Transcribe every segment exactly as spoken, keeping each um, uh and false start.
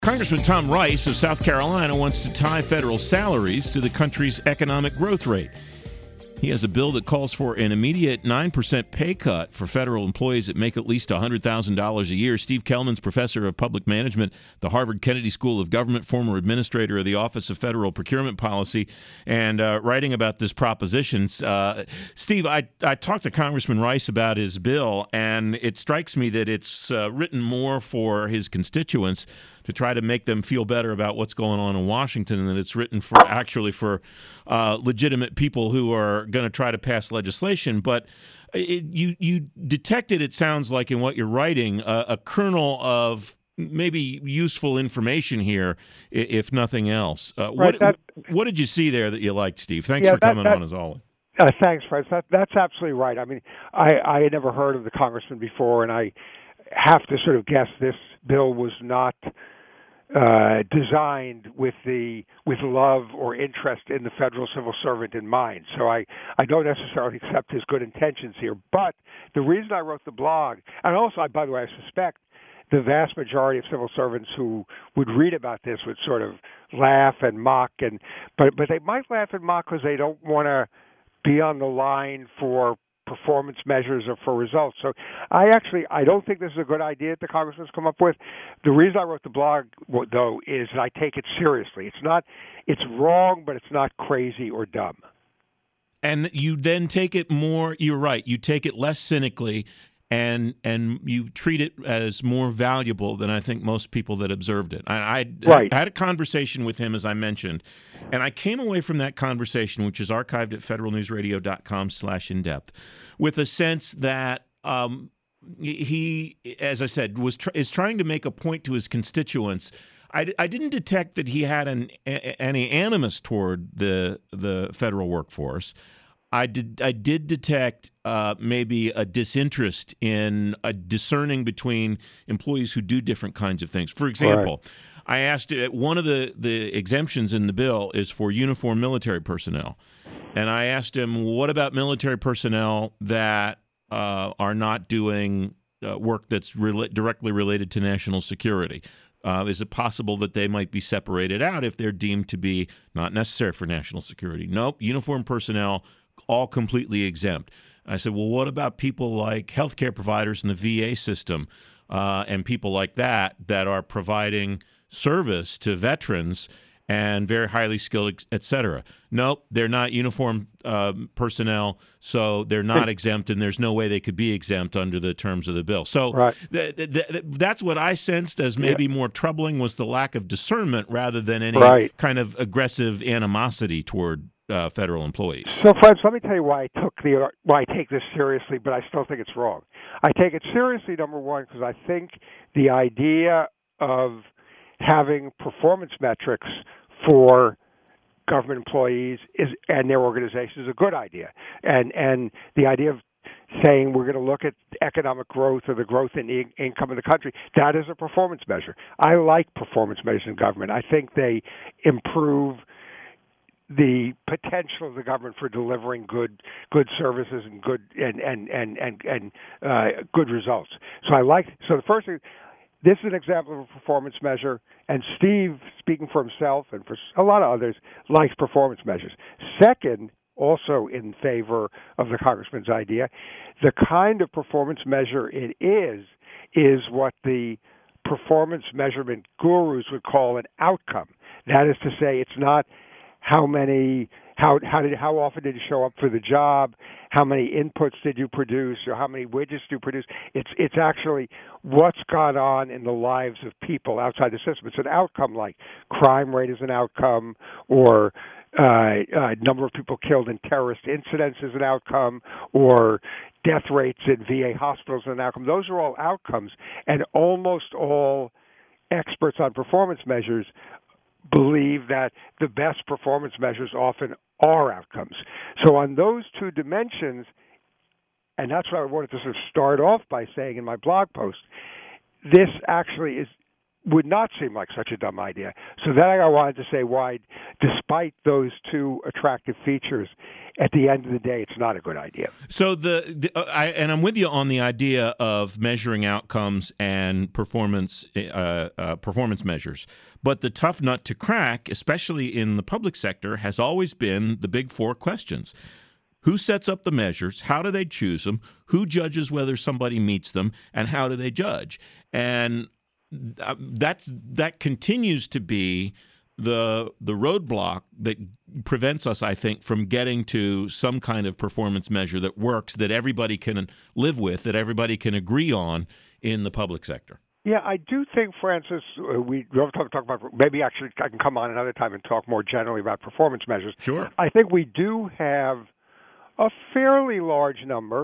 Congressman Tom Rice of South Carolina wants to tie federal salaries to the country's economic growth rate. He has a bill that calls for an immediate nine percent pay cut for federal employees that make at least one hundred thousand dollars a year. Steve Kellman's professor of public management, the Harvard Kennedy School of Government, former administrator of the Office of Federal Procurement Policy, and uh, writing about this proposition. Uh, Steve, I, I talked to Congressman Rice about his bill, and it strikes me that it's uh, written more for his constituents to try to make them feel better about what's going on in Washington than it's written for actually for uh, legitimate people who are going to try to pass legislation. But it, you you detected, it sounds like, in what you're writing, a, a kernel of maybe useful information here, if nothing else. Uh, right, what, that, what did you see there that you liked, Steve? Thanks yeah, for that, coming that, on, as always. Uh, thanks, Fred. That, that's absolutely right. I mean, I, I had never heard of the congressman before, and I have to sort of guess this bill was not uh, designed with the with love or interest in the federal civil servant in mind. So I, I don't necessarily accept his good intentions here. But the reason I wrote the blog, and also, I, by the way, I suspect the vast majority of civil servants who would read about this would sort of laugh and mock, and but but they might laugh and mock because they don't want to be on the line for performance measures or for results. So I actually, I don't think this is a good idea that the congressman's come up with. The reason I wrote the blog, though, is that I take it seriously. It's not, it's wrong, but it's not crazy or dumb. And you then take it more, you're right, you take it less cynically, and and you treat it as more valuable than I think most people that observed it. I, I, right. I had a conversation with him, as I mentioned, and I came away from that conversation, which is archived at federalnewsradio.com slash in-depth, with a sense that um, he, as I said, was tr- is trying to make a point to his constituents. I, I didn't detect that he had an, a, any animus toward the the federal workforce. I did I did detect uh, maybe a disinterest in a discerning between employees who do different kinds of things. For example, right. I asked it, one of the, the exemptions in the bill is for uniformed military personnel. And I asked him, what about military personnel that uh, are not doing uh, work that's re- directly related to national security? Uh, is it possible that they might be separated out if they're deemed to be not necessary for national security? Nope, uniformed personnel, all completely exempt. I said, well, what about people like healthcare providers in the V A system uh, and people like that that are providing service to veterans and very highly skilled, et cetera? Nope, they're not uniformed uh, personnel, so they're not exempt, and there's no way they could be exempt under the terms of the bill. So right. th- th- th- that's what I sensed as maybe yeah. more troubling, was the lack of discernment rather than any right. kind of aggressive animosity toward Uh, federal employees. So, friends, let me tell you why I took the why I take this seriously, but I still think it's wrong. I take it seriously, number one, because I think the idea of having performance metrics for government employees is and their organizations is a good idea, and and the idea of saying we're going to look at economic growth or the growth in in- income in the country, that is a performance measure. I like performance measures in government. I think they improve the potential of the government for delivering good good services and good and and and and, and uh, good results. So I like so the first thing, this is an example of a performance measure, and Steve, speaking for himself and for a lot of others, likes performance measures. Second, also in favor of the congressman's idea, the kind of performance measure it is is what the performance measurement gurus would call an outcome. That is to say, it's not how many, how how did how often did you show up for the job? How many inputs did you produce, or how many widgets do you produce? It's it's actually what's gone on in the lives of people outside the system. It's an outcome, like crime rate is an outcome, or uh, uh, number of people killed in terrorist incidents is an outcome, or death rates in V A hospitals is an outcome. Those are all outcomes, and almost all experts on performance measures believe that the best performance measures often are outcomes. So on those two dimensions, and that's what I wanted to sort of start off by saying in my blog post, this actually is would not seem like such a dumb idea. So then I wanted to say why, despite those two attractive features, at the end of the day, it's not a good idea. So the, the uh, I, and I'm with you on the idea of measuring outcomes and performance uh, uh, performance measures. But the tough nut to crack, especially in the public sector, has always been the big four questions. Who sets up the measures? How do they choose them? Who judges whether somebody meets them? And how do they judge? And that's that continues to be the the roadblock that prevents us, I think, from getting to some kind of performance measure that works, that everybody can live with, that everybody can agree on in the public sector. Yeah, I do think, Francis, uh, we don't talk, talk about, maybe actually I can come on another time and talk more generally about performance measures. Sure. I think we do have a fairly large number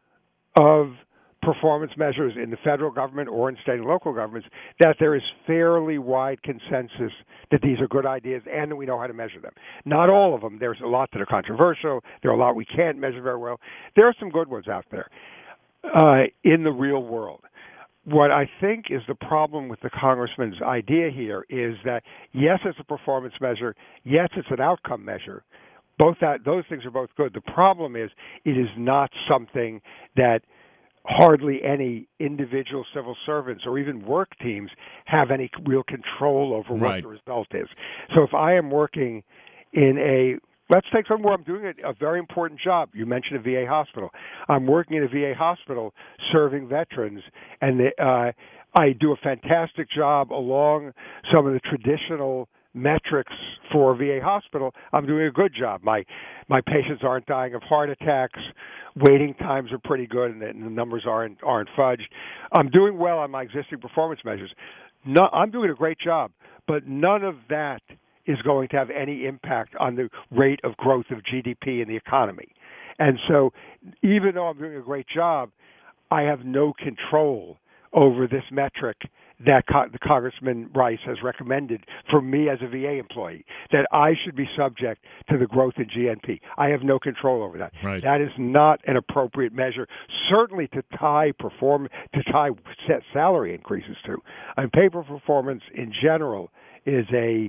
of performance measures in the federal government or in state and local governments that there is fairly wide consensus that these are good ideas and that we know how to measure them. Not all of them. There's a lot that are controversial. There are a lot we can't measure very well. There are some good ones out there uh, in the real world. What I think is the problem with the congressman's idea here is that, yes, it's a performance measure. Yes, it's an outcome measure. Both that, those things are both good. The problem is it is not something that hardly any individual civil servants or even work teams have any real control over right. what the result is. So if I am working in a, let's take somewhere I'm doing a, a very important job. You mentioned a V A hospital. I'm working in a V A hospital serving veterans, and the, uh, I do a fantastic job along some of the traditional metrics for a V A hospital. I'm doing a good job. My my patients aren't dying of heart attacks. Waiting times are pretty good, and the, and the numbers aren't aren't fudged. I'm doing well on my existing performance measures. No, I'm doing a great job, but none of that is going to have any impact on the rate of growth of G D P in the economy. And so, even though I'm doing a great job, I have no control over this metric that Co- the Congressman Rice has recommended for me as a V A employee, that I should be subject to the growth in G N P. I have no control over that. Right. That is not an appropriate measure, certainly to tie perform to tie set salary increases to. And pay for performance in general is a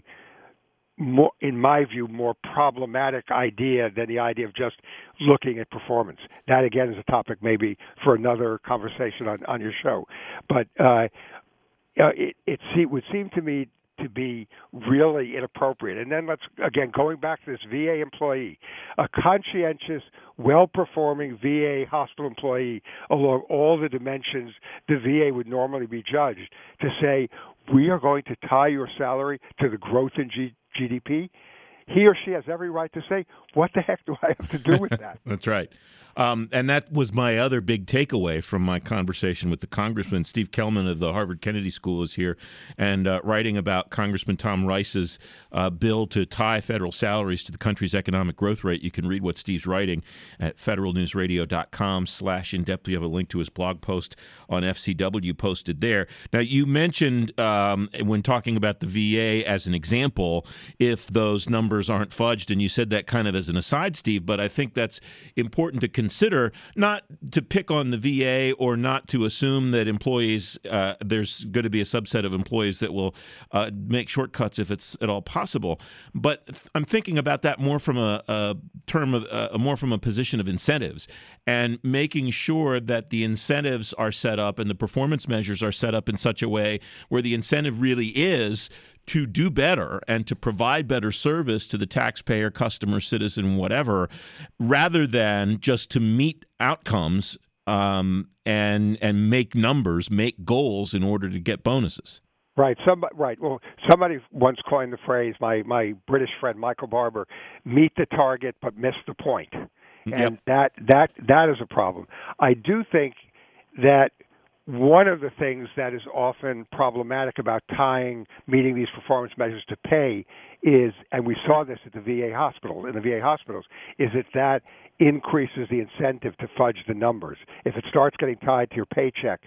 more, in my view, more problematic idea than the idea of just looking at performance. That, again, is a topic maybe for another conversation on, on your show. But uh, uh, it, it see, would seem to me to be really inappropriate. And then let's, again, going back to this V A employee, a conscientious, well-performing V A hospital employee along all the dimensions the V A would normally be judged, to say, we are going to tie your salary to the growth in G- GDP, he or she has every right to say, what the heck do I have to do with that? That's right. Um, and that was my other big takeaway from my conversation with the congressman. Steve Kellman of the Harvard Kennedy School is here and uh, writing about Congressman Tom Rice's uh, bill to tie federal salaries to the country's economic growth rate. You can read what Steve's writing at federalnewsradio.com slash in-depth. You have a link to his blog post on F C W posted there. Now, you mentioned um, when talking about the V A as an example, if those numbers aren't fudged, and you said that kind of as an aside, Steve, but I think that's important to consider, not to pick on the V A or not to assume that employees, uh, there's going to be a subset of employees that will uh, make shortcuts if it's at all possible. But I'm thinking about that more from a, a term of, uh, more from a position of incentives, and making sure that the incentives are set up and the performance measures are set up in such a way where the incentive really is to do better and to provide better service to the taxpayer, customer, citizen, whatever, rather than just to meet outcomes um, and and make numbers, make goals in order to get bonuses. Right. Somebody, right. Well, somebody once coined the phrase, my, my British friend Michael Barber, meet the target but miss the point. And Yep. that, that, that is a problem. I do think that one of the things that is often problematic about tying meeting these performance measures to pay is, and we saw this at the V A hospital, in the V A hospitals, is that that increases the incentive to fudge the numbers. If it starts getting tied to your paycheck,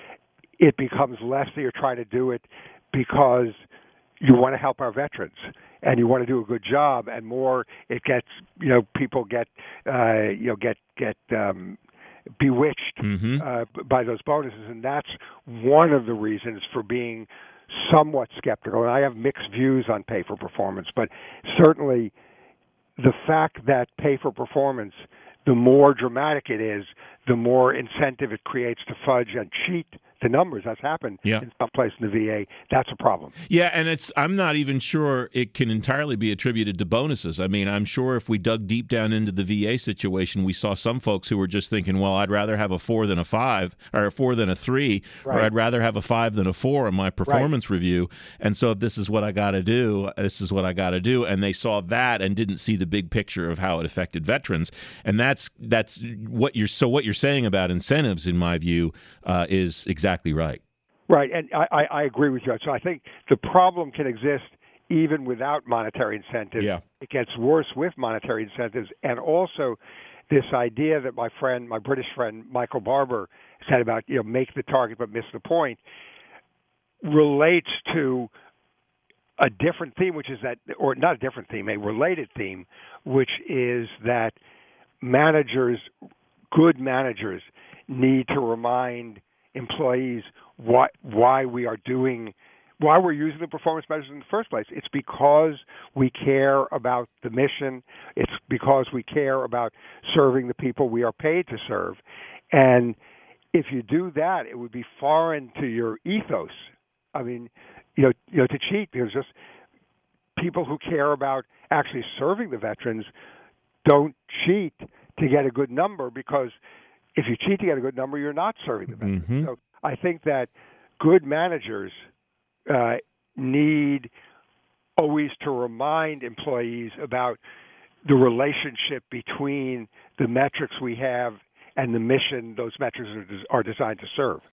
it becomes less that you're trying to do it because you want to help our veterans and you want to do a good job, and more it gets, you know, people get, uh, you know, get, get, um, bewitched Mm-hmm. uh, by those bonuses, and that's one of the reasons for being somewhat skeptical, and I have mixed views on pay for performance, but certainly the fact that pay for performance, the more dramatic it is, the more incentive it creates to fudge and cheat the numbers. That's happened yeah. in some place in the V A. That's a problem. Yeah, and it's I'm not even sure it can entirely be attributed to bonuses. I mean, I'm sure if we dug deep down into the V A situation, we saw some folks who were just thinking, well, I'd rather have a four than a five, or a four than a three, right. or I'd rather have a five than a four in my performance right. review. And so if this is what I got to do, this is what I got to do. And they saw that and didn't see the big picture of how it affected veterans. And that's that's what you're so what you're saying about incentives, in my view, uh, is exactly right. Right, and I, I, I agree with you. So I think the problem can exist even without monetary incentives. Yeah. It gets worse with monetary incentives, and also this idea that my friend, my British friend Michael Barber said about, you know, make the target but miss the point, relates to a different theme, which is that, or not a different theme, a related theme, which is that managers, good managers, need to remind employees why why we are doing why we're using the performance measures in the first place. It's because we care about the mission. It's because we care about serving the people we are paid to serve. And if you do that, it would be foreign to your ethos. I mean, you know, you know, to cheat, there's just people who care about actually serving the veterans don't cheat to get a good number, because if you cheat to get a good number, you're not serving the veterans. Mm-hmm. So I think that good managers uh, need always to remind employees about the relationship between the metrics we have and the mission those metrics are, are designed to serve.